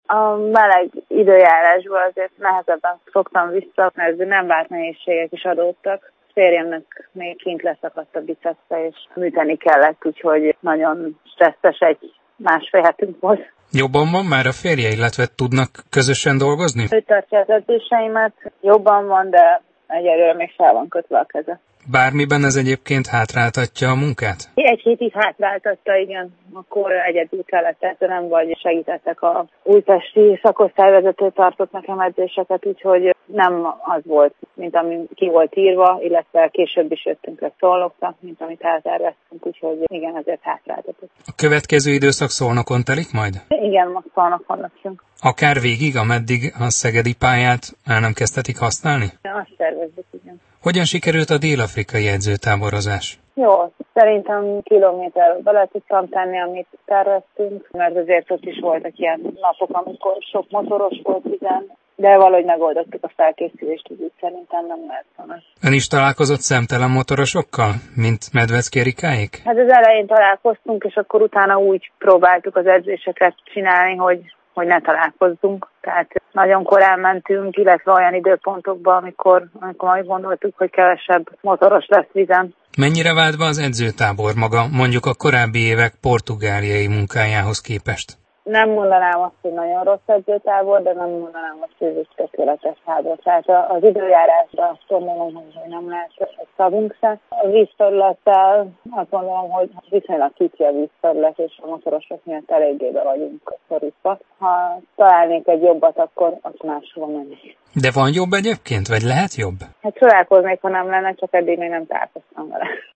A meleg időjárásból azért nehezebben szoktam vissza, mert nem várt nehézségek is adódtak. Férjemnek még kint leszakadt a bicepsze, és műteni kellett, úgyhogy nagyon stresszes másfél hetünk volt. Jobban van már a férje, illetve tudnak közösen dolgozni? Ő tartja az edzéseimet, jobban van, de egyelőre még fel van kötve a keze. Bármiben ez egyébként hátráltatja a munkát? Egy hétig hátráltatta, igen. Akkor egyedül kellett tennem, vagy segítettek a újpesti szakosztályvezető tartott nekem edzéseket, úgyhogy nem az volt, mint ami ki volt írva, illetve később is jöttünk le Szolnokra, mint amit elterveztünk, úgyhogy igen, ezért hátráltatott. A következő időszak Szolnokon telik majd? Igen, most Szolnokon leszünk. Akár végig, ameddig a szegedi pályát el nem kezdhetik használni? Azt tervezzük, igen. Hogyan sikerült a dél-afrikai edzőtáborozás? Jó, szerintem kilométerről bele tudtam tenni, amit terveztünk, mert azért ott is voltak ilyen napok, amikor sok motoros volt, igen, de valahogy megoldottuk a felkészülést, úgy szerintem nem lehet volna. Ön is találkozott szemtelen motorosokkal, mint Medvecki Erikáék? Hát az elején találkoztunk, és akkor utána úgy próbáltuk az edzéseket csinálni, hogy ne találkozzunk. Tehát nagyon korán mentünk, illetve olyan időpontokban, amikor majd gondoltuk, hogy kevesebb motoros lesz vízen. Mennyire vált be az edzőtábor maga, mondjuk a korábbi évek portugáliai munkájához képest? Nem mondanám azt, hogy nagyon rossz edzőtábor, de nem mondanám azt, hogy ez egy tökéletes tábor. Tehát az időjárásra azt gondolom, hogy nem lehet szavunk se. A vízterülettel azt gondolom, hogy viszonylag kicsi a vízterület, és a motorosok miatt eléggé be vagyunk szorítva. Ha találnék egy jobbat, akkor máshova mennék. De van jobb egyébként, vagy lehet jobb? Hát csodálkoznék, ha nem lenne, csak eddig még nem találkoztam vele.